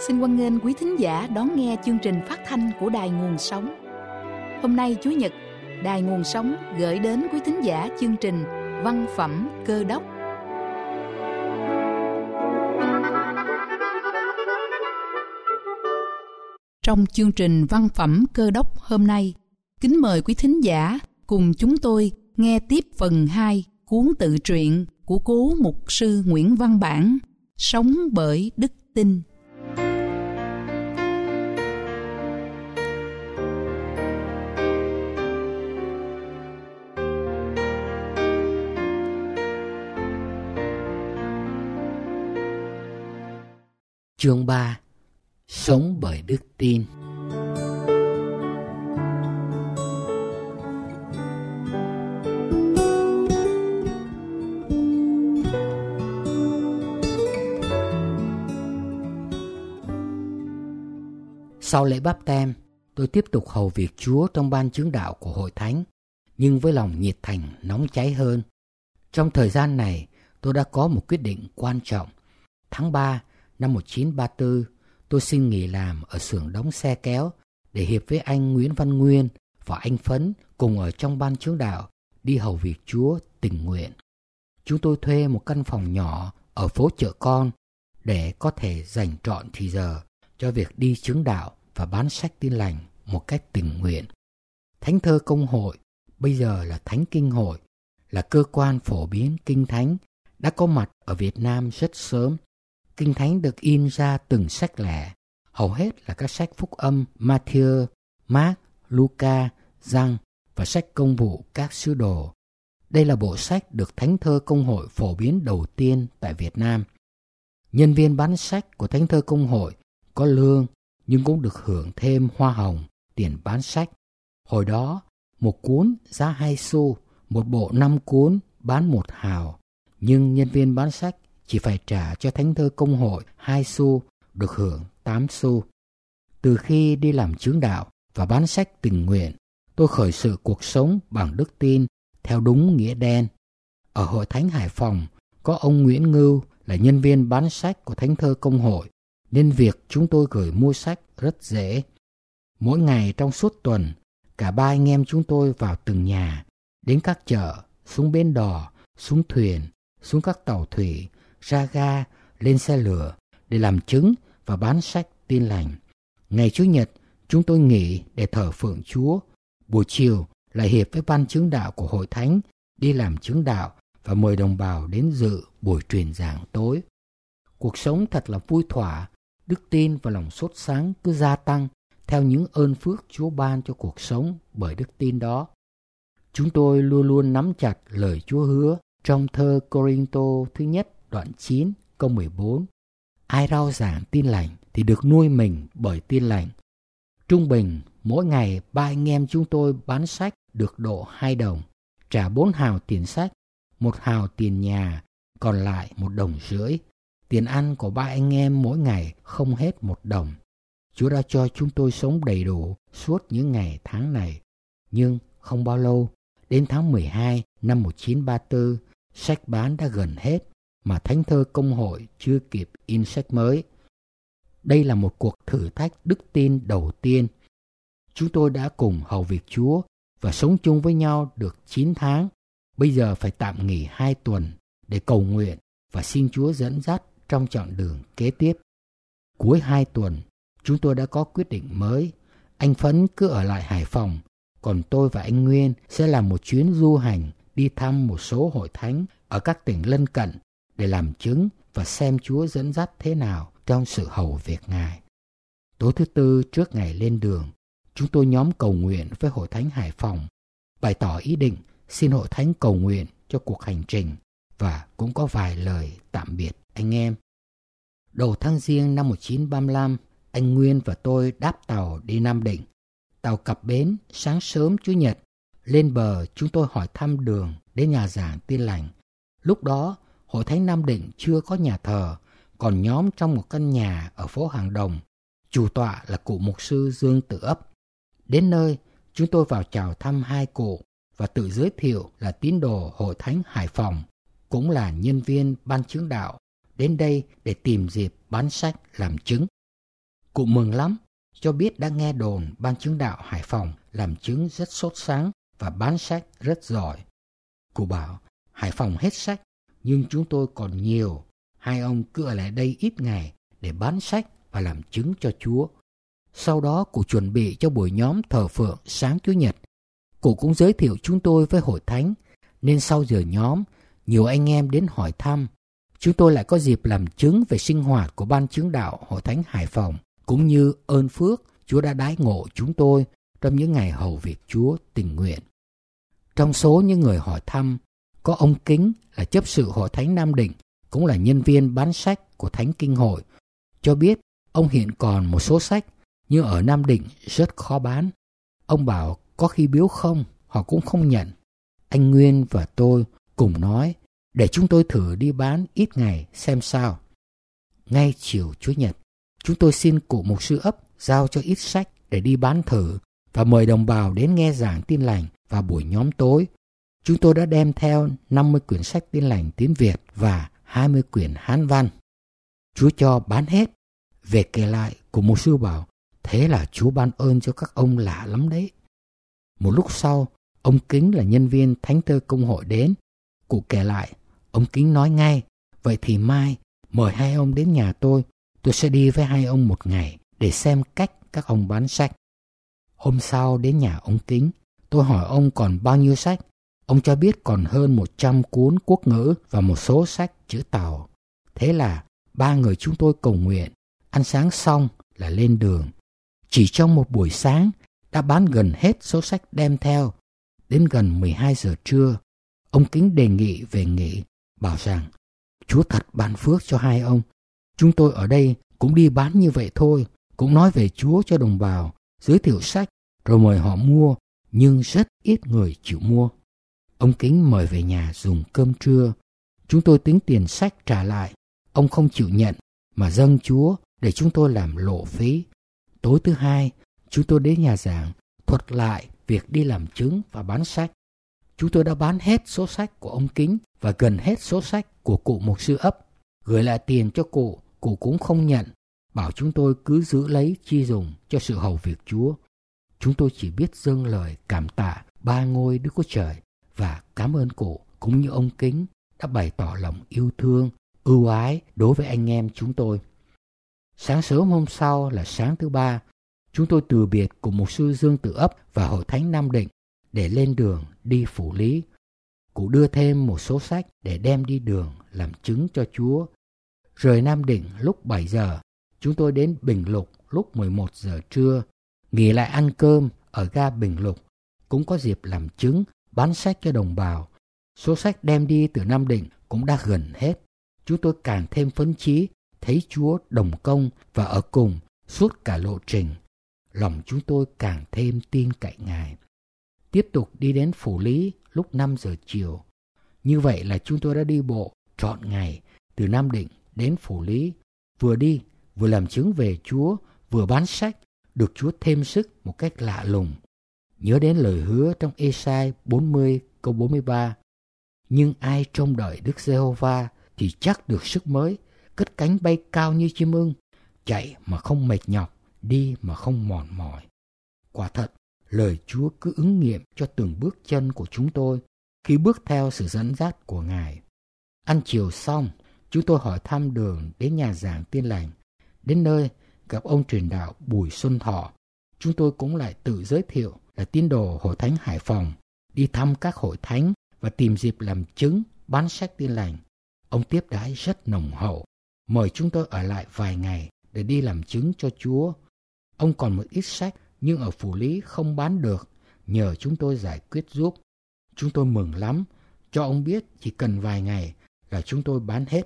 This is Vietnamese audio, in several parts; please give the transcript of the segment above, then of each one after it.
Xin hoan nghênh quý thính giả đón nghe chương trình phát thanh của Đài Nguồn Sống. Hôm nay Chủ nhật, Đài Nguồn Sống gửi đến quý thính giả chương trình Văn phẩm Cơ đốc. Trong chương trình Văn phẩm Cơ đốc hôm nay, kính mời quý thính giả cùng chúng tôi nghe tiếp phần 2 cuốn tự truyện của cố mục sư Nguyễn Văn Bản, Sống bởi đức tin. Chương 3. Sống bởi đức tin. Sau lễ báp têm, tôi tiếp tục hầu việc Chúa trong ban chứng đạo của Hội Thánh, nhưng với lòng nhiệt thành nóng cháy hơn. Trong thời gian này, tôi đã có một quyết định quan trọng. Tháng 3 năm 1934, tôi xin nghỉ làm ở xưởng đóng xe kéo để hiệp với anh Nguyễn Văn Nguyên và anh Phấn cùng ở trong ban chứng đạo đi hầu việc Chúa tình nguyện. Chúng tôi thuê một căn phòng nhỏ ở phố Chợ Con để có thể dành trọn thì giờ cho việc đi chứng đạo và bán sách Tin Lành một cách tình nguyện. Thánh thơ Công hội, bây giờ là Thánh Kinh Hội, là cơ quan phổ biến Kinh Thánh, đã có mặt ở Việt Nam rất sớm. Kinh Thánh được in ra từng sách lẻ, hầu hết là các sách phúc âm Matthew, Mark, Luca, Giăng và sách công vụ các sứ đồ. Đây là bộ sách được Thánh thơ Công hội phổ biến đầu tiên tại Việt Nam. Nhân viên bán sách của Thánh thơ Công hội có lương nhưng cũng được hưởng thêm hoa hồng, tiền bán sách. Hồi đó, một cuốn giá 2 xu, một bộ 5 cuốn bán 1 hào, nhưng nhân viên bán sách chỉ phải trả cho Thánh thơ Công hội 2 xu, được hưởng 8 xu. Từ khi đi làm chứng đạo và bán sách tình nguyện, tôi khởi sự cuộc sống bằng đức tin theo đúng nghĩa đen. Ở Hội Thánh Hải Phòng, có ông Nguyễn Ngưu là nhân viên bán sách của Thánh thơ Công hội, nên việc chúng tôi gửi mua sách rất dễ. Mỗi ngày trong suốt tuần, cả 3 anh em chúng tôi vào từng nhà, đến các chợ, xuống bến đò, xuống thuyền, xuống các tàu thủy, ra ga, lên xe lửa để làm chứng và bán sách Tin Lành. Ngày Chủ nhật, chúng tôi nghỉ để thờ phượng Chúa. Buổi chiều lại hiệp với ban chứng đạo của Hội Thánh đi làm chứng đạo và mời đồng bào đến dự buổi truyền giảng tối. Cuộc sống thật là vui thỏa, đức tin và lòng sốt sáng cứ gia tăng theo những ơn phước Chúa ban cho cuộc sống bởi đức tin đó. Chúng tôi luôn luôn nắm chặt lời Chúa hứa trong thơ Cô-rinh-tô thứ nhất đoạn 9 câu 14. Ai rao giảng tin lành thì được nuôi mình bởi tin lành. Trung bình mỗi ngày 3 anh em chúng tôi bán sách được độ 2 đồng, trả 4 hào tiền sách, 1 hào tiền nhà, còn lại 1,5 đồng. Tiền ăn của 3 anh em mỗi ngày không hết 1 đồng. Chúa đã cho chúng tôi sống đầy đủ suốt những ngày tháng này. Nhưng không bao lâu, đến tháng 12 năm 1934, sách bán đã gần hết mà Thánh thơ Công hội chưa kịp in sách mới. Đây là một cuộc thử thách đức tin đầu tiên. Chúng tôi đã cùng hầu việc Chúa và sống chung với nhau được 9 tháng. Bây giờ phải tạm nghỉ 2 tuần để cầu nguyện và xin Chúa dẫn dắt trong chặng đường kế tiếp. Cuối 2 tuần, chúng tôi đã có quyết định mới. Anh Phấn cứ ở lại Hải Phòng, còn tôi và anh Nguyên sẽ làm một chuyến du hành đi thăm một số hội thánh ở các tỉnh lân cận để làm chứng và xem Chúa dẫn dắt thế nào trong sự hầu việc Ngài. Tối thứ Tư trước ngày lên đường, chúng tôi nhóm cầu nguyện với Hội Thánh Hải Phòng, bày tỏ ý định xin Hội Thánh cầu nguyện cho cuộc hành trình và cũng có vài lời tạm biệt anh em. Đầu tháng Giêng năm 1935, anh Nguyên và tôi đáp tàu đi Nam Định. Tàu cập bến sáng sớm Chủ nhật. Lên bờ chúng tôi hỏi thăm đường đến nhà giảng Tin Lành. Lúc đó Hội Thánh Nam Định chưa có nhà thờ, còn nhóm trong một căn nhà ở phố Hàng Đồng. Chủ tọa là cụ mục sư Dương Tự Ấp. Đến nơi, chúng tôi vào chào thăm 2 cụ và tự giới thiệu là tín đồ Hội Thánh Hải Phòng, cũng là nhân viên ban chứng đạo, đến đây để tìm dịp bán sách làm chứng. Cụ mừng lắm, cho biết đã nghe đồn ban chứng đạo Hải Phòng làm chứng rất sốt sáng và bán sách rất giỏi. Cụ bảo, Hải Phòng hết sách, nhưng chúng tôi còn nhiều. Hai ông cứ ở lại đây ít ngày để bán sách và làm chứng cho Chúa. Sau đó cụ chuẩn bị cho buổi nhóm thờ phượng sáng Chủ nhật. Cụ cũng giới thiệu chúng tôi với hội thánh, nên sau giờ nhóm, nhiều anh em đến hỏi thăm. Chúng tôi lại có dịp làm chứng về sinh hoạt của ban chứng đạo hội thánh Hải Phòng, cũng như ơn phước Chúa đã đãi ngộ chúng tôi trong những ngày hầu việc Chúa tình nguyện. Trong số những người hỏi thăm, có ông Kính là chấp sự hội thánh Nam Định, cũng là nhân viên bán sách của Thánh Kinh Hội, cho biết ông hiện còn một số sách nhưng ở Nam Định rất khó bán. Ông bảo có khi biếu không, họ cũng không nhận. Anh Nguyên và tôi cùng nói để chúng tôi thử đi bán ít ngày xem sao. Ngay chiều Chủ nhật, chúng tôi xin cụ mục sư ấp giao cho ít sách để đi bán thử và mời đồng bào đến nghe giảng tin lành vào buổi nhóm tối. Chúng tôi đã đem theo 50 quyển sách tin lành tiếng Việt và 20 quyển Hán văn. Chúa cho bán hết. Về kể lại, cụ mục sư bảo, thế là Chúa ban ơn cho các ông lạ lắm đấy. Một lúc sau, ông Kính là nhân viên Thánh Tơ Công Hội đến. Cụ kể lại, ông Kính nói ngay, vậy thì mai mời hai ông đến nhà tôi sẽ đi với hai ông một ngày để xem cách các ông bán sách. Hôm sau đến nhà ông Kính, tôi hỏi ông còn bao nhiêu sách. Ông cho biết còn hơn 100 cuốn quốc ngữ và một số sách chữ Tàu. Thế là ba người chúng tôi cầu nguyện, ăn sáng xong là lên đường. Chỉ trong một buổi sáng đã bán gần hết số sách đem theo. Đến gần 12 giờ trưa, ông Kính đề nghị về nghỉ, bảo rằng Chúa thật ban phước cho hai ông. Chúng tôi ở đây cũng đi bán như vậy thôi, cũng nói về Chúa cho đồng bào, giới thiệu sách rồi mời họ mua, nhưng rất ít người chịu mua. Ông Kính mời về nhà dùng cơm trưa. Chúng tôi tính tiền sách trả lại. Ông không chịu nhận mà dâng Chúa để chúng tôi làm lộ phí. Tối thứ hai, chúng tôi đến nhà giảng thuật lại việc đi làm chứng và bán sách. Chúng tôi đã bán hết số sách của ông Kính và gần hết số sách của cụ mục sư ấp. Gửi lại tiền cho cụ cũng không nhận, bảo chúng tôi cứ giữ lấy chi dùng cho sự hầu việc Chúa. Chúng tôi chỉ biết dâng lời cảm tạ ba ngôi Đức Chúa Trời và cảm ơn cụ cũng như ông Kính đã bày tỏ lòng yêu thương, ưu ái đối với anh em chúng tôi. Sáng sớm hôm sau là sáng thứ ba, chúng tôi từ biệt của mục sư Dương Tự Ấp và hội thánh Nam Định để lên đường đi Phủ Lý. Cụ đưa thêm một số sách để đem đi đường làm chứng cho Chúa. Rời Nam Định lúc 7 giờ, chúng tôi đến Bình Lục lúc 11 giờ trưa, nghỉ lại ăn cơm ở ga Bình Lục, cũng có dịp làm chứng, bán sách cho đồng bào. Số sách đem đi từ Nam Định cũng đã gần hết. Chúng tôi càng thêm phấn chí, thấy Chúa đồng công và ở cùng suốt cả lộ trình. Lòng chúng tôi càng thêm tin cậy Ngài. Tiếp tục đi đến Phủ Lý lúc 5 giờ chiều. Như vậy là chúng tôi đã đi bộ trọn ngày từ Nam Định đến Phủ Lý. Vừa đi, vừa làm chứng về Chúa, vừa bán sách, được Chúa thêm sức một cách lạ lùng. Nhớ đến lời hứa trong Ê-sai 40 câu 43. Nhưng ai trông đợi Đức Giê-hô-va thì chắc được sức mới, cất cánh bay cao như chim ưng, chạy mà không mệt nhọc, đi mà không mòn mỏi. Quả thật, lời Chúa cứ ứng nghiệm cho từng bước chân của chúng tôi khi bước theo sự dẫn dắt của Ngài. Ăn chiều xong, chúng tôi hỏi thăm đường đến nhà giảng Tin Lành. Đến nơi, gặp ông truyền đạo Bùi Xuân Thọ. Chúng tôi cũng lại tự giới thiệu là tín đồ hội thánh Hải Phòng, đi thăm các hội thánh và tìm dịp làm chứng, bán sách Tin Lành. Ông tiếp đãi rất nồng hậu, mời chúng tôi ở lại vài ngày để đi làm chứng cho Chúa. Ông còn một ít sách nhưng ở Phủ Lý không bán được, nhờ chúng tôi giải quyết giúp. Chúng tôi mừng lắm, cho ông biết chỉ cần vài ngày là chúng tôi bán hết.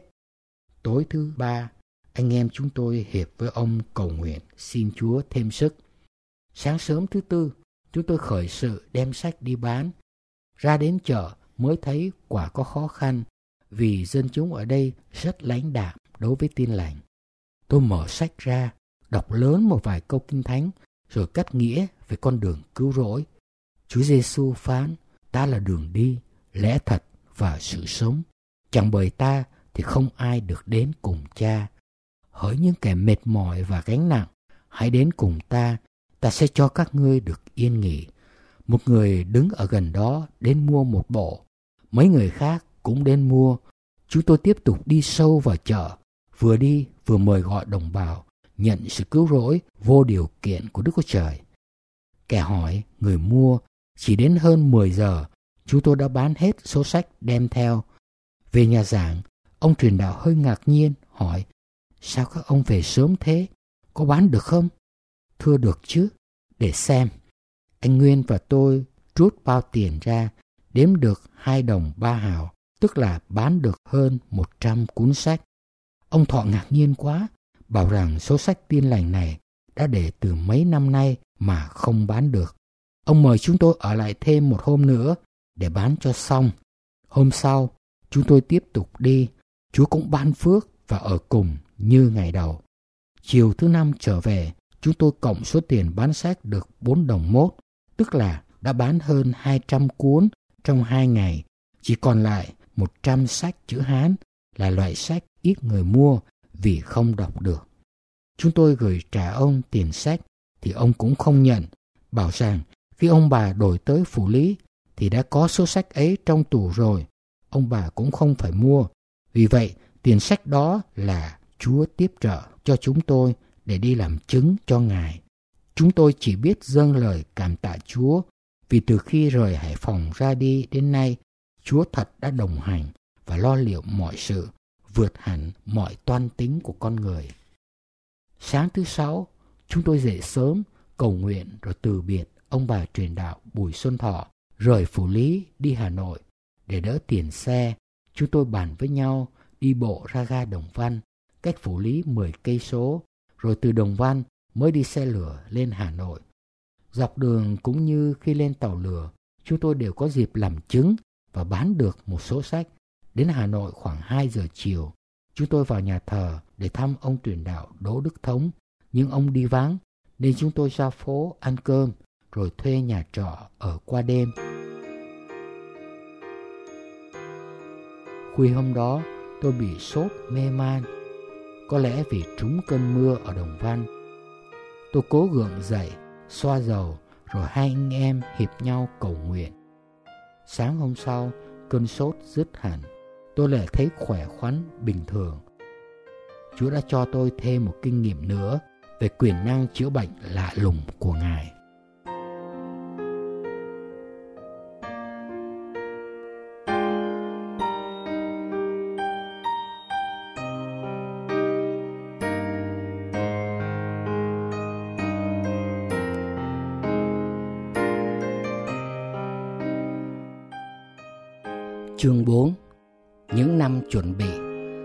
Tối thứ ba, anh em chúng tôi hiệp với ông cầu nguyện xin Chúa thêm sức. Sáng sớm thứ tư, chúng tôi khởi sự đem sách đi bán. Ra đến chợ mới thấy quả có khó khăn vì dân chúng ở đây rất lãnh đạm đối với Tin Lành. Tôi mở sách ra, đọc lớn một vài câu Kinh Thánh rồi cắt nghĩa về con đường cứu rỗi. Chúa Giêsu phán, ta là đường đi, lẽ thật và sự sống. Chẳng bởi ta thì không ai được đến cùng Cha. Hỡi những kẻ mệt mỏi và gánh nặng, hãy đến cùng ta sẽ cho các ngươi được yên nghỉ. Một người đứng ở gần đó đến mua một bộ, mấy người khác cũng đến mua. Chúng tôi tiếp tục đi sâu vào chợ, vừa đi vừa mời gọi đồng bào nhận sự cứu rỗi vô điều kiện của Đức Chúa Trời. Kẻ hỏi, người mua, chỉ đến hơn 10 giờ, chúng tôi đã bán hết số sách đem theo. Về nhà giảng, ông truyền đạo hơi ngạc nhiên, hỏi, sao các ông về sớm thế? Có bán được không? Thưa được chứ, để xem. Anh Nguyên và tôi rút bao tiền ra, đếm được 2 đồng 3 hào, tức là bán được hơn 100 cuốn sách. Ông Thọ ngạc nhiên quá, bảo rằng số sách Tin Lành này đã để từ mấy năm nay mà không bán được. Ông mời chúng tôi ở lại thêm một hôm nữa để bán cho xong. Hôm sau, chúng tôi tiếp tục đi. Chúa cũng ban phước và ở cùng như ngày đầu. Chiều thứ Năm trở về, chúng tôi cộng số tiền bán sách được 4 đồng mốt, tức là đã bán hơn 200 cuốn trong 2 ngày. Chỉ còn lại 100 sách chữ Hán, là loại sách ít người mua vì không đọc được. Chúng tôi gửi trả ông tiền sách thì ông cũng không nhận, bảo rằng khi ông bà đổi tới Phủ Lý thì đã có số sách ấy trong tủ rồi, ông bà cũng không phải mua. Vì vậy, tiền sách đó là Chúa tiếp trợ cho chúng tôi để đi làm chứng cho Ngài. Chúng tôi chỉ biết dâng lời cảm tạ Chúa, vì từ khi rời Hải Phòng ra đi đến nay, Chúa thật đã đồng hành và lo liệu mọi sự, vượt hẳn mọi toan tính của con người. Sáng thứ Sáu, chúng tôi dậy sớm, cầu nguyện rồi từ biệt ông bà truyền đạo Bùi Xuân Thọ, rời Phủ Lý đi Hà Nội. Để đỡ tiền xe, chúng tôi bàn với nhau đi bộ ra ga Đồng Văn, cách Phủ Lý 10 cây số, rồi từ Đồng Văn mới đi xe lửa lên Hà Nội. Dọc đường cũng như khi lên tàu lửa, chúng tôi đều có dịp làm chứng và bán được một số sách. Đến Hà Nội khoảng 2 giờ chiều, chúng tôi vào nhà thờ để thăm ông truyền đạo Đỗ Đức Thống, nhưng ông đi vắng nên chúng tôi ra phố ăn cơm rồi thuê nhà trọ ở qua đêm. Khuya hôm đó, tôi bị sốt mê man, có lẽ vì trúng cơn mưa ở Đồng Văn. Tôi cố gượng dậy, xoa dầu, rồi hai anh em hiệp nhau cầu nguyện. Sáng hôm sau, cơn sốt dứt hẳn, tôi lại thấy khỏe khoắn bình thường. Chúa đã cho tôi thêm một kinh nghiệm nữa về quyền năng chữa bệnh lạ lùng của Ngài. Chương 4. Những năm chuẩn bị.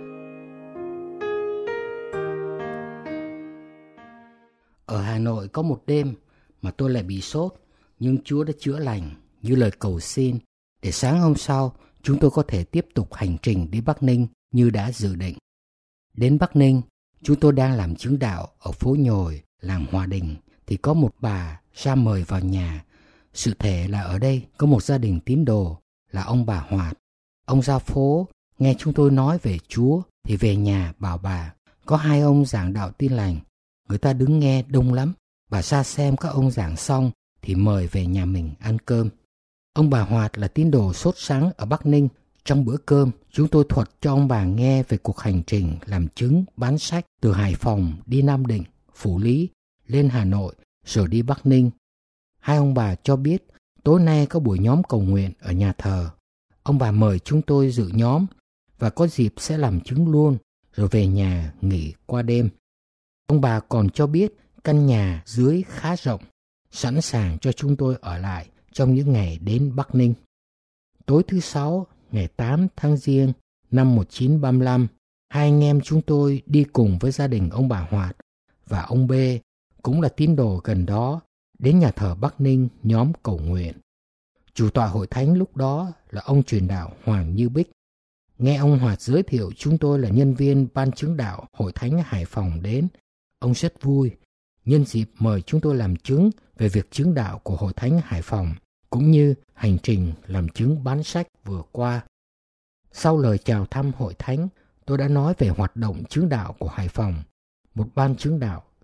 Ở Hà Nội có một đêm mà tôi lại bị sốt, nhưng Chúa đã chữa lành như lời cầu xin, để sáng hôm sau chúng tôi có thể tiếp tục hành trình đi Bắc Ninh như đã dự định. Đến Bắc Ninh, chúng tôi đang làm chứng đạo ở phố Nhồi, làng Hòa Đình, thì có một bà ra mời vào nhà. Sự thể là ở đây có một gia đình tín đồ là ông bà Hoạt. Ông ra phố, nghe chúng tôi nói về Chúa thì về nhà bảo bà, có 2 ông giảng đạo Tin Lành, người ta đứng nghe đông lắm. Bà ra xem các ông giảng xong thì mời về nhà mình ăn cơm. Ông bà Hoạt là tín đồ sốt sắng ở Bắc Ninh. Trong bữa cơm, chúng tôi thuật cho ông bà nghe về cuộc hành trình làm chứng bán sách từ Hải Phòng đi Nam Định, Phủ Lý, lên Hà Nội, rồi đi Bắc Ninh. 2 ông bà cho biết tối nay có buổi nhóm cầu nguyện ở nhà thờ. Ông bà mời chúng tôi dự nhóm và có dịp sẽ làm chứng luôn, rồi về nhà nghỉ qua đêm. Ông bà còn cho biết căn nhà dưới khá rộng, sẵn sàng cho chúng tôi ở lại trong những ngày đến Bắc Ninh. Tối thứ Sáu, ngày 8 tháng Giêng năm 1935, 2 anh em chúng tôi đi cùng với gia đình ông bà Hoạt và ông B, cũng là tín đồ gần đó, đến nhà thờ Bắc Ninh nhóm cầu nguyện. Chủ tọa hội thánh lúc đó là ông truyền đạo Hoàng Như Bích. Nghe ông Hoạt giới thiệu chúng tôi là nhân viên ban chứng đạo hội thánh Hải Phòng đến, ông rất vui. Nhân dịp mời chúng tôi làm chứng về việc chứng đạo của hội thánh Hải Phòng, cũng như hành trình làm chứng bán sách vừa qua. Sau lời chào thăm hội thánh, tôi đã nói về hoạt động chứng đạo của Hải Phòng, một ban chứng đạo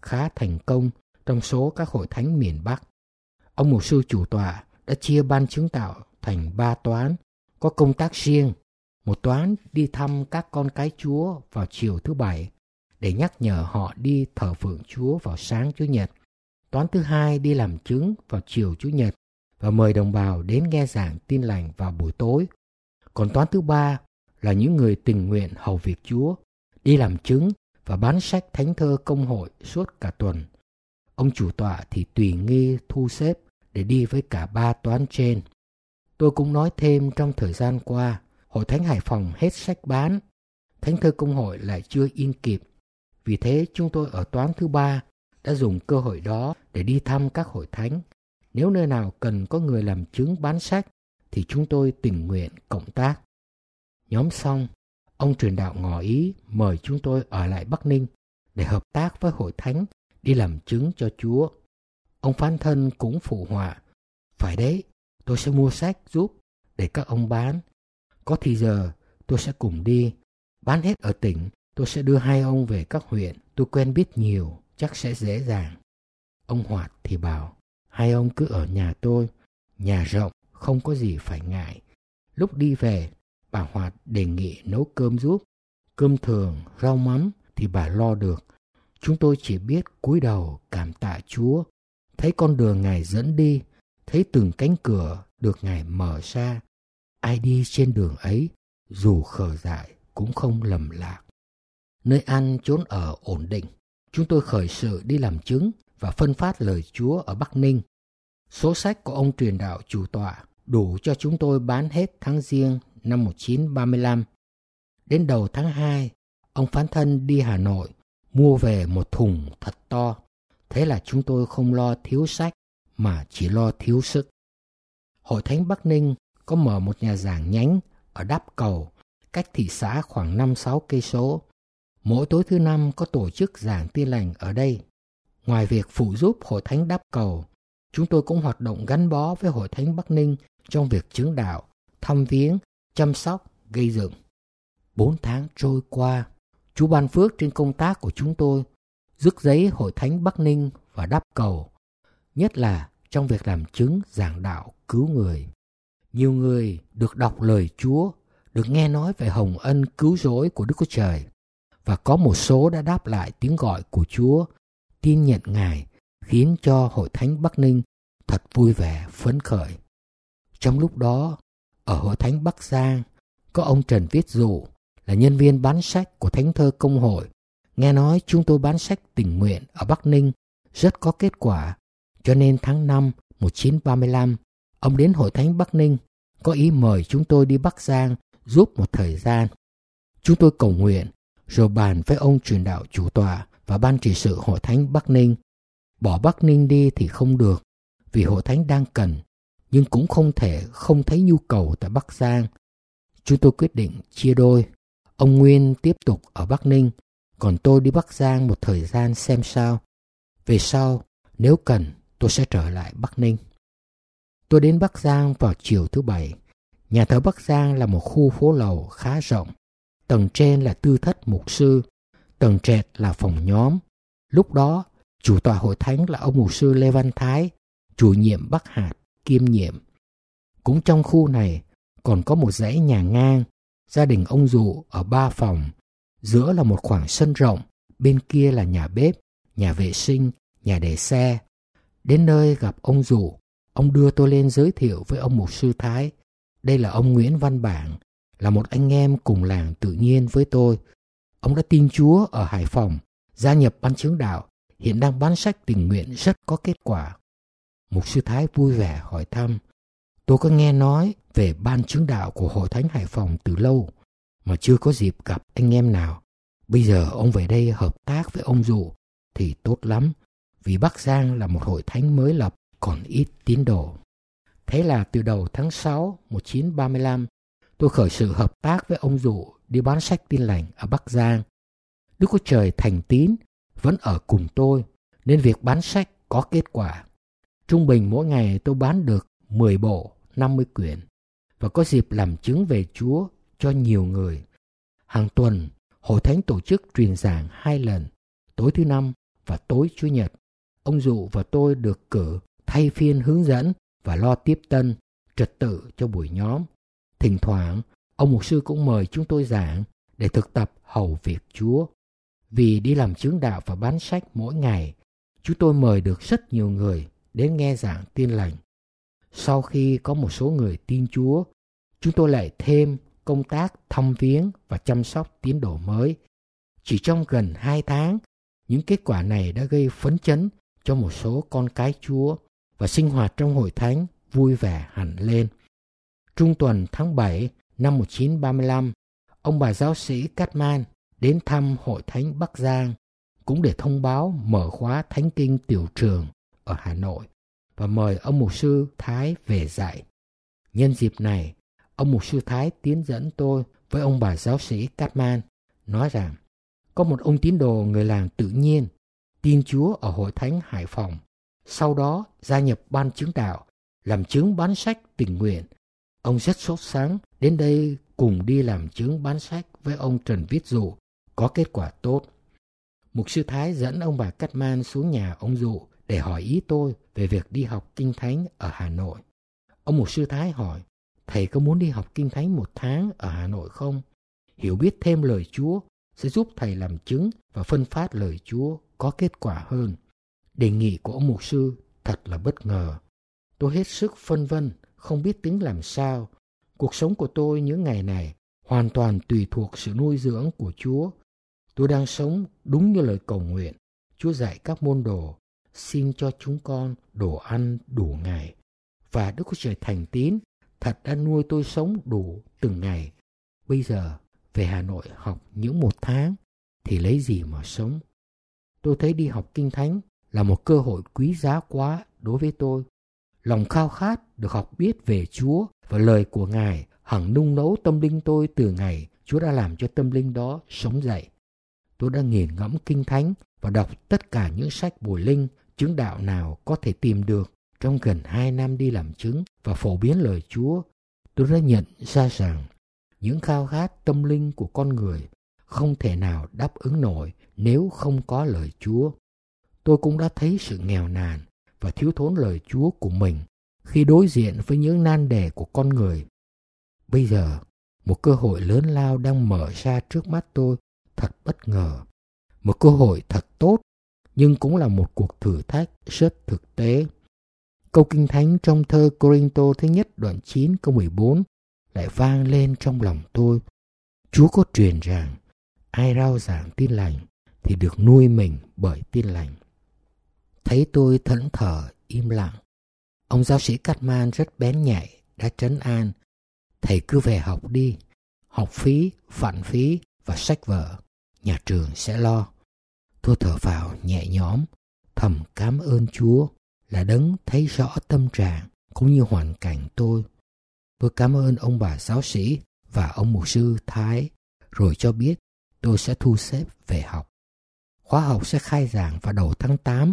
khá thành công trong số các hội thánh miền Bắc. Ông mục sư chủ tọa đã chia ban chứng đạo thành 3 toán có công tác riêng. Một toán đi thăm các con cái Chúa vào chiều thứ Bảy để nhắc nhở họ đi thờ phượng Chúa vào sáng Chủ nhật. Toán thứ hai đi làm chứng vào chiều Chủ nhật và mời đồng bào đến nghe giảng tin lành vào buổi tối. Còn toán thứ ba là những người tình nguyện hầu việc Chúa, đi làm chứng và bán sách thánh thơ công hội suốt cả tuần. Ông chủ tọa thì tùy nghi thu xếp để đi với cả 3 toán trên. Tôi cũng nói thêm, trong thời gian qua, Hội Thánh Hải Phòng hết sách bán, thánh thơ công hội lại chưa in kịp. Vì thế chúng tôi ở toán thứ 3 đã dùng cơ hội đó để đi thăm các hội thánh. Nếu nơi nào cần có người làm chứng bán sách thì chúng tôi tình nguyện cộng tác. Nhóm xong, ông truyền đạo ngỏ ý mời chúng tôi ở lại Bắc Ninh để hợp tác với hội thánh đi làm chứng cho Chúa. Ông Phán Thân cũng phụ họa: phải đấy, tôi sẽ mua sách giúp để các ông bán. Có thì giờ tôi sẽ cùng đi. Bán hết ở tỉnh, tôi sẽ đưa 2 ông về các huyện tôi quen biết nhiều, chắc sẽ dễ dàng. Ông Hoạt thì bảo: 2 ông cứ ở nhà tôi, nhà rộng, không có gì phải ngại. Lúc đi về, bà Hoạt đề nghị nấu cơm giúp. Cơm thường, rau mắm thì bà lo được. Chúng tôi chỉ biết cúi đầu cảm tạ Chúa, thấy con đường Ngài dẫn đi, thấy từng cánh cửa được Ngài mở ra. Ai đi trên đường ấy, dù khờ dại cũng không lầm lạc. Nơi ăn chốn ở ổn định, chúng tôi khởi sự đi làm chứng và phân phát lời Chúa ở Bắc Ninh. Số sách của ông truyền đạo chủ tọa đủ cho chúng tôi bán hết tháng Giêng năm 1935. Đến đầu tháng 2, ông Phán Thân đi Hà Nội mua về một thùng thật to. Thế là chúng tôi không lo thiếu sách mà chỉ lo thiếu sức. Hội Thánh Bắc Ninh có mở một nhà giảng nhánh ở Đáp Cầu, cách thị xã khoảng 5-6 cây số. Mỗi tối thứ Năm có tổ chức giảng tin lành ở đây. Ngoài việc phụ giúp Hội Thánh Đáp Cầu, chúng tôi cũng hoạt động gắn bó với Hội Thánh Bắc Ninh trong việc chứng đạo, thăm viếng, chăm sóc, gây dựng. 4 tháng trôi qua, Chúa ban phước trên công tác của chúng tôi, rước giấy Hội Thánh Bắc Ninh và Đáp Cầu, nhất là trong việc làm chứng giảng đạo cứu người. Nhiều người được đọc lời Chúa, được nghe nói về hồng ân cứu rỗi của Đức Chúa Trời, và có một số đã đáp lại tiếng gọi của Chúa, tin nhận Ngài, khiến cho Hội Thánh Bắc Ninh thật vui vẻ, phấn khởi. Trong lúc đó, ở Hội Thánh Bắc Giang, có ông Trần Viết Dụ là nhân viên bán sách của Thánh thơ công hội. Nghe nói chúng tôi bán sách tình nguyện ở Bắc Ninh rất có kết quả, cho nên tháng 5 1935, ông đến Hội Thánh Bắc Ninh, có ý mời chúng tôi đi Bắc Giang giúp một thời gian. Chúng tôi cầu nguyện, rồi bàn với ông truyền đạo chủ tọa và ban trị sự Hội Thánh Bắc Ninh. Bỏ Bắc Ninh đi thì không được, vì Hội Thánh đang cần, nhưng cũng không thể không thấy nhu cầu tại Bắc Giang. Chúng tôi quyết định chia đôi. Ông Nguyên tiếp tục ở Bắc Ninh, còn tôi đi Bắc Giang một thời gian xem sao. Về sau, nếu cần, tôi sẽ trở lại Bắc Ninh. Tôi đến Bắc Giang vào chiều thứ Bảy. Nhà thờ Bắc Giang là một khu phố lầu khá rộng. Tầng trên là tư thất mục sư, tầng trệt là phòng nhóm. Lúc đó, chủ tọa Hội Thánh là ông mục sư Lê Văn Thái, chủ nhiệm Bắc Hạt, kiêm nhiệm. Cũng trong khu này còn có một dãy nhà ngang, gia đình ông Dụ ở 3 phòng. Giữa là một khoảng sân rộng, bên kia là nhà bếp, nhà vệ sinh, nhà để xe. Đến nơi gặp ông Dụ, ông đưa tôi lên giới thiệu với ông mục sư Thái. Đây là ông Nguyễn Văn Bảng, là một anh em cùng làng tự nhiên với tôi. Ông đã tin Chúa ở Hải Phòng, gia nhập ban chứng đạo, hiện đang bán sách tình nguyện rất có kết quả. Mục sư Thái vui vẻ hỏi thăm: tôi có nghe nói về ban chứng đạo của Hội Thánh Hải Phòng từ lâu, mà chưa có dịp gặp anh em nào. Bây giờ ông về đây hợp tác với ông Dụ thì tốt lắm, vì Bắc Giang là một hội thánh mới lập, còn ít tín đồ. Thế là từ đầu tháng 6 1935, tôi khởi sự hợp tác với ông Dụ đi bán sách tin lành ở Bắc Giang. Đức Chúa Trời thành tín vẫn ở cùng tôi, nên việc bán sách có kết quả. Trung bình mỗi ngày tôi bán được 10 bộ, 50 quyển, và có dịp làm chứng về Chúa cho nhiều người. Hàng tuần, Hội Thánh tổ chức truyền giảng 2 lần, tối thứ Năm và tối Chủ nhật. Ông Dụ và tôi được cử thay phiên hướng dẫn và lo tiếp tân, trật tự cho buổi nhóm. Thỉnh thoảng, ông mục sư cũng mời chúng tôi giảng để thực tập hầu việc Chúa. Vì đi làm chứng đạo và bán sách mỗi ngày, chúng tôi mời được rất nhiều người đến nghe giảng Tin Lành. Sau khi có một số người tin Chúa, chúng tôi lại thêm công tác thăm viếng và chăm sóc tín đồ mới. Chỉ trong gần 2 tháng, những kết quả này đã gây phấn chấn cho một số con cái Chúa và sinh hoạt trong hội thánh vui vẻ hẳn lên. Trung tuần tháng 7 năm 1935, ông bà giáo sĩ Catman đến thăm hội thánh Bắc Giang cũng để thông báo mở khóa Thánh Kinh Tiểu Trường ở Hà Nội và mời ông mục sư Thái về dạy. Nhân dịp này, ông mục sư Thái tiến dẫn tôi với ông bà giáo sĩ Catman, nói rằng có một ông tín đồ người làng tự nhiên tin Chúa ở hội thánh Hải Phòng, sau đó gia nhập ban chứng đạo, làm chứng bán sách tình nguyện. Ông rất sốt sắng đến đây cùng đi làm chứng bán sách với ông Trần Viết Dụ, có kết quả tốt. Mục sư Thái dẫn ông bà Catman xuống nhà ông Dụ để hỏi ý tôi về việc đi học Kinh Thánh ở Hà Nội. Ông mục sư Thái hỏi, thầy có muốn đi học Kinh Thánh 1 tháng ở Hà Nội không? Hiểu biết thêm lời Chúa sẽ giúp thầy làm chứng và phân phát lời Chúa có kết quả hơn. Đề nghị của ông mục sư thật là bất ngờ. Tôi hết sức phân vân, không biết tính làm sao. Cuộc sống của tôi những ngày này hoàn toàn tùy thuộc sự nuôi dưỡng của Chúa. Tôi đang sống đúng như lời cầu nguyện. Chúa dạy các môn đồ, xin cho chúng con đồ ăn đủ ngày. Và Đức Chúa Trời thành tín, thật đã nuôi tôi sống đủ từng ngày. Bây giờ về Hà Nội học những 1 tháng thì lấy gì mà sống? Tôi thấy đi học Kinh Thánh là một cơ hội quý giá quá đối với tôi. Lòng khao khát được học biết về Chúa và lời của Ngài hằng nung nấu tâm linh tôi từ ngày Chúa đã làm cho tâm linh đó sống dậy. Tôi đã nghiền ngẫm Kinh Thánh và đọc tất cả những sách bồi linh, chứng đạo nào có thể tìm được. Trong gần 2 năm đi làm chứng và phổ biến lời Chúa, tôi đã nhận ra rằng những khao khát tâm linh của con người không thể nào đáp ứng nổi nếu không có lời Chúa. Tôi cũng đã thấy sự nghèo nàn và thiếu thốn lời Chúa của mình khi đối diện với những nan đề của con người. Bây giờ, một cơ hội lớn lao đang mở ra trước mắt tôi thật bất ngờ. Một cơ hội thật tốt, nhưng cũng là một cuộc thử thách rất thực tế. Câu Kinh Thánh trong thơ Cô-rinh-tô thứ nhất đoạn 9 câu 14 lại vang lên trong lòng tôi. Chúa có truyền rằng ai rao giảng tin lành thì được nuôi mình bởi tin lành. Thấy tôi thẫn thờ im lặng, ông giáo sĩ Catman rất bén nhạy đã trấn an. Thầy cứ về học đi, học phí, phản phí và sách vở, nhà trường sẽ lo. Tôi thở vào nhẹ nhõm, thầm cảm ơn Chúa là đấng thấy rõ tâm trạng cũng như hoàn cảnh tôi. Tôi cảm ơn ông bà giáo sĩ và ông mục sư Thái, rồi cho biết tôi sẽ thu xếp về học. Khóa học sẽ khai giảng vào đầu tháng 8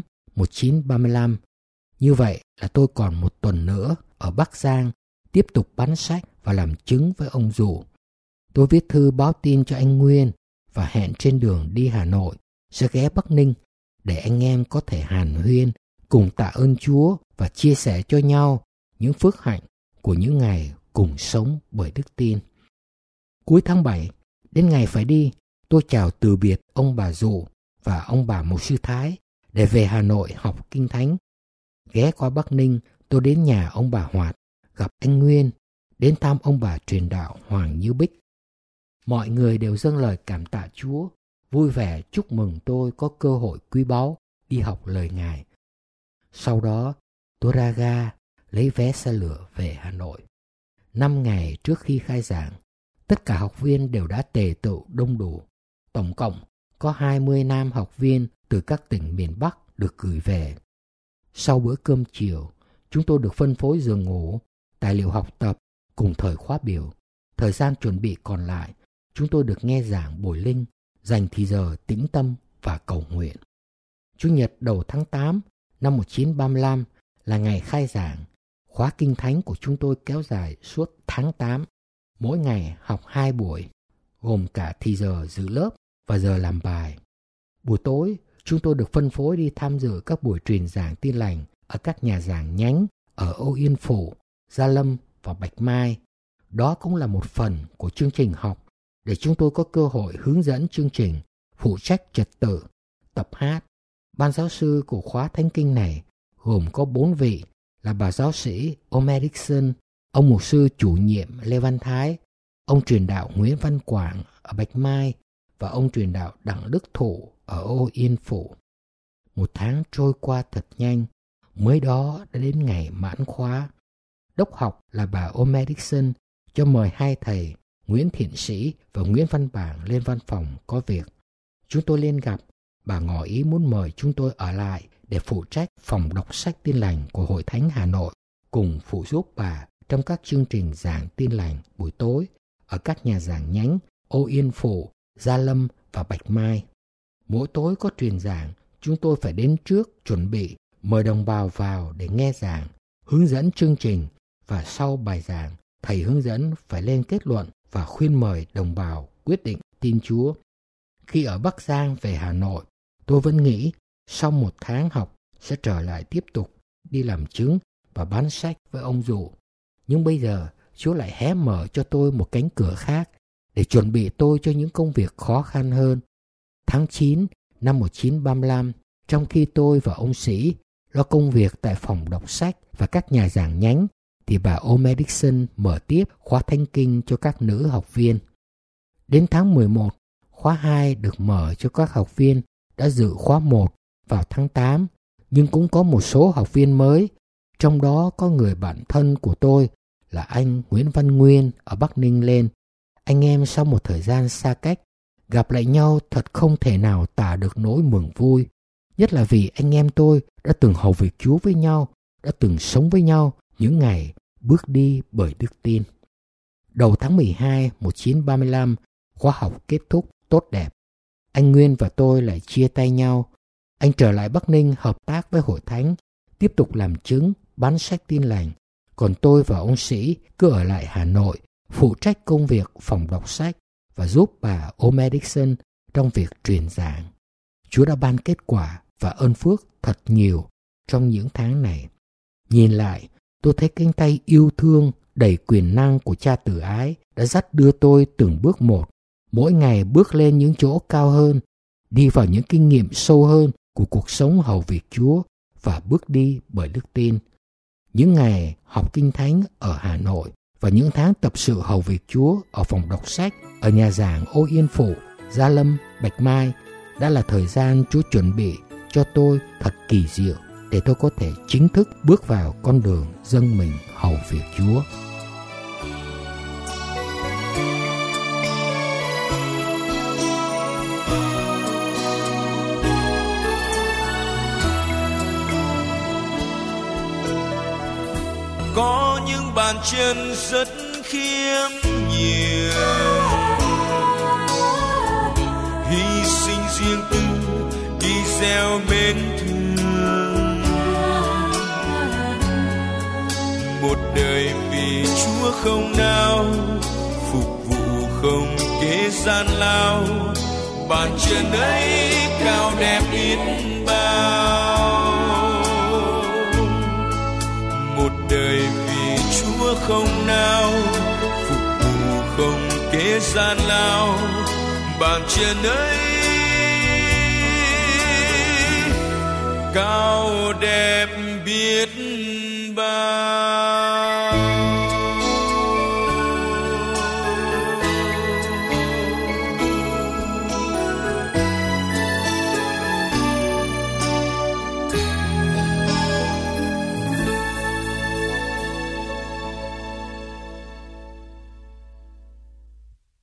1935. Như vậy là tôi còn 1 tuần nữa ở Bắc Giang tiếp tục bán sách và làm chứng với ông Dụ. Tôi viết thư báo tin cho anh Nguyên và hẹn trên đường đi Hà Nội sẽ ghé Bắc Ninh để anh em có thể hàn huyên, cùng tạ ơn Chúa và chia sẻ cho nhau những phước hạnh của những ngày cùng sống bởi đức tin. Cuối tháng 7, đến ngày phải đi, tôi chào từ biệt ông bà Dụ và ông bà mục sư Thái để về Hà Nội học Kinh Thánh. Ghé qua Bắc Ninh, tôi đến nhà ông bà Hoạt, gặp anh Nguyên, đến thăm ông bà truyền đạo Hoàng Như Bích. Mọi người đều dâng lời cảm tạ Chúa, vui vẻ chúc mừng tôi có cơ hội quý báu đi học lời Ngài. Sau đó, tôi ra ga lấy vé xe lửa về Hà Nội. 5 ngày trước khi khai giảng, tất cả học viên đều đã tề tựu đông đủ. Tổng cộng có 20 nam học viên từ các tỉnh miền Bắc được gửi về. Sau bữa cơm chiều, chúng tôi được phân phối giường ngủ, tài liệu học tập cùng thời khóa biểu. Thời gian chuẩn bị còn lại, chúng tôi được nghe giảng bồi linh, dành thì giờ tĩnh tâm và cầu nguyện. Chủ nhật đầu tháng 8 năm 1935 là ngày khai giảng. Khóa Kinh Thánh của chúng tôi kéo dài suốt tháng 8. Mỗi ngày học 2 buổi, gồm cả thì giờ giữ lớp và giờ làm bài. Buổi tối, chúng tôi được phân phối đi tham dự các buổi truyền giảng Tin lành ở các nhà giảng nhánh ở Ô Yên Phủ, Gia Lâm và Bạch Mai. Đó cũng là một phần của chương trình học để chúng tôi có cơ hội hướng dẫn chương trình, phụ trách trật tự, tập hát. Ban giáo sư của khóa Thánh Kinh này gồm có 4 vị là bà giáo sĩ Omer Dixon, ông mục sư chủ nhiệm Lê Văn Thái, ông truyền đạo Nguyễn Văn Quảng ở Bạch Mai và ông truyền đạo Đặng Đức Thụ ở Ô Yên Phủ. Một tháng trôi qua thật nhanh, mới đó đã đến ngày mãn khóa. Đốc học là bà Omer Dixon cho mời 2 thầy Nguyễn Thiện Sĩ và Nguyễn Văn Bảng lên văn phòng có việc. Chúng tôi lên gặp, bà ngỏ ý muốn mời chúng tôi ở lại để phụ trách phòng đọc sách Tin lành của Hội Thánh Hà Nội, cùng phụ giúp bà trong các chương trình giảng Tin lành buổi tối ở các nhà giảng nhánh Ô Yên Phủ, Gia Lâm và Bạch Mai. Mỗi tối có truyền giảng, chúng tôi phải đến trước chuẩn bị mời đồng bào vào để nghe giảng, hướng dẫn chương trình, và sau bài giảng, thầy hướng dẫn phải lên kết luận và khuyên mời đồng bào quyết định tin Chúa. Khi ở Bắc Giang về Hà Nội, tôi vẫn nghĩ sau 1 tháng học sẽ trở lại tiếp tục đi làm chứng và bán sách với ông Dụ. Nhưng bây giờ Chúa lại hé mở cho tôi một cánh cửa khác để chuẩn bị tôi cho những công việc khó khăn hơn. Tháng 9 năm 1935, trong khi tôi và ông Sĩ lo công việc tại phòng đọc sách và các nhà giảng nhánh, thì bà Omer Dixon mở tiếp khóa Thánh Kinh cho các nữ học viên. Đến tháng 11, khóa 2 được mở cho các học viên đã dự khóa 1 vào tháng 8, nhưng cũng có một số học viên mới, trong đó có người bạn thân của tôi là anh Nguyễn Văn Nguyên ở Bắc Ninh lên. Anh em sau một thời gian xa cách, gặp lại nhau thật không thể nào tả được nỗi mừng vui, nhất là vì anh em tôi đã từng hầu việc Chúa với nhau, đã từng sống với nhau những ngày bước đi bởi đức tin. Đầu tháng 12, 1935, khóa học kết thúc tốt đẹp. Anh Nguyên và tôi lại chia tay nhau. Anh trở lại Bắc Ninh hợp tác với Hội Thánh, tiếp tục làm chứng, bán sách Tin lành. Còn tôi và ông Sĩ cứ ở lại Hà Nội, phụ trách công việc phòng đọc sách và giúp bà Omer Dixon trong việc truyền giảng. Chúa đã ban kết quả và ơn phước thật nhiều trong những tháng này. Nhìn lại, tôi thấy cánh tay yêu thương đầy quyền năng của Cha Từ Ái đã dắt đưa tôi từng bước một, mỗi ngày bước lên những chỗ cao hơn, đi vào những kinh nghiệm sâu hơn của cuộc sống hầu việc Chúa và bước đi bởi đức tin. Những ngày học Kinh Thánh ở Hà Nội và những tháng tập sự hầu việc Chúa ở phòng đọc sách ở nhà giảng Ô Yên Phủ, Gia Lâm, Bạch Mai đã là thời gian Chúa chuẩn bị cho tôi thật kỳ diệu để tôi có thể chính thức bước vào con đường dâng mình hầu việc Chúa. Có những bàn chân rất khiêm nhường, hy sinh riêng tư đi gieo mến thương, một đời vì Chúa không nao, phục vụ không kế gian lao, bàn chân ấy cao đẹp biết bao. Một đời vì Chúa không nao, phục vụ không kế gian lao, bàn chân ấy cao đẹp biết bao.